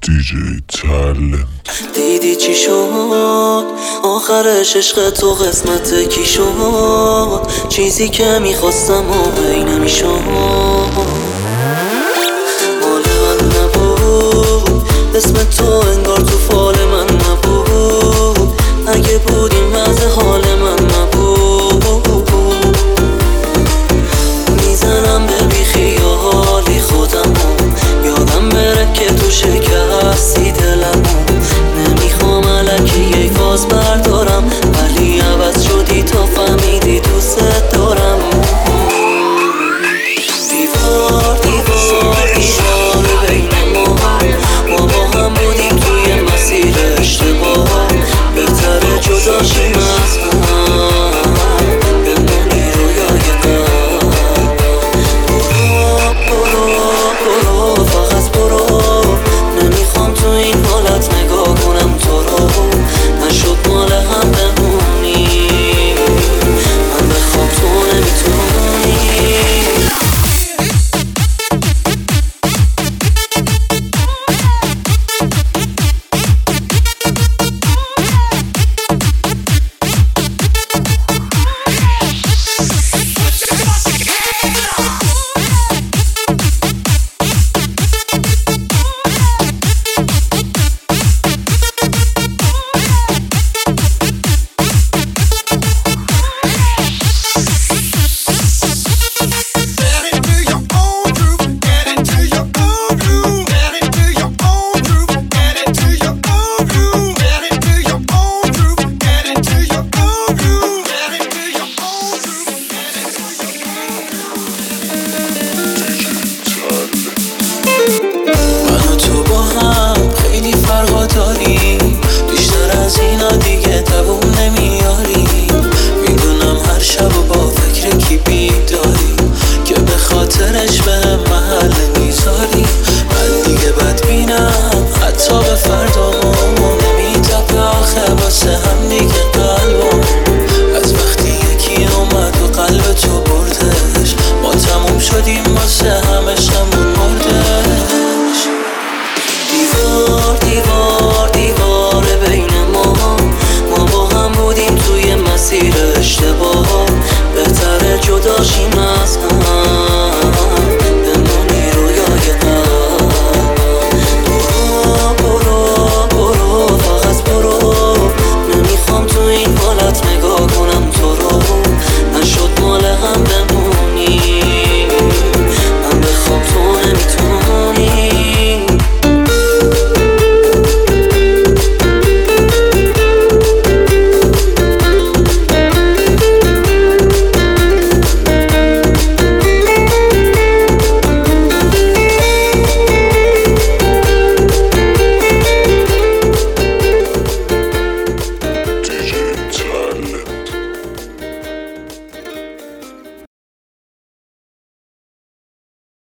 دیجی تالنت. دیدی چی شد آخرش، عشق تو قسمت کی شد؟ چیزی که میخواستم و هی نمیشد، مال من نبود، اسم تو انگار تو فال من نبود، اگه بود این وضع حال من نبود. میزنم به بیخیالی خودمو، یادم بره که تو شکستی دلمو. نمیخوام الکی یک فاز بردارم، ولی عوض شدی تا فهمیدی دوست دارم. دیوار دیوار دیوار بین ما با هم بودیم توی مسیر اشتباه، بهتره جدا شیم از هم، بمونی رویای قلب. برو فقط برو، نمیخوام تو این حالت نگاه کنم تو رو، نشد مال هم بمونی، من بخوام تو نمیتونی. من و تو با هم خیلی فرقا داریم، بیشتر از اینا دیگه دووم نمیاریم. میدونم هر شب و با فکر کی بیداری، که به خاطرش بهم محل میذاری. من دیگه بدبینم حتی به فردامون، نمیتپه آخه واسه هم دیگه قلبم. از وقتی یکی اومد و قلب تو بردش، ما تموم شدیم واسه هم، عشقمون مردش. دیوار دیوار دیوار بین ما با هم بودیم توی مسیر اشتباه، بهتره جدا شیم از هم.